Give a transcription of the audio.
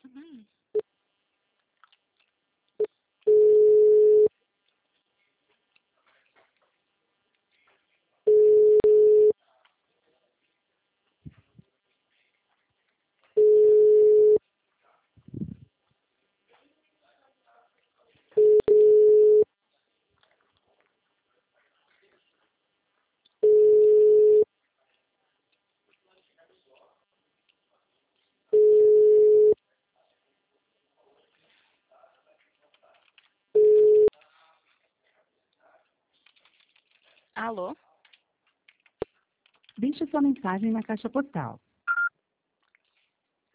Uhum. Alô? Deixe sua mensagem na caixa postal.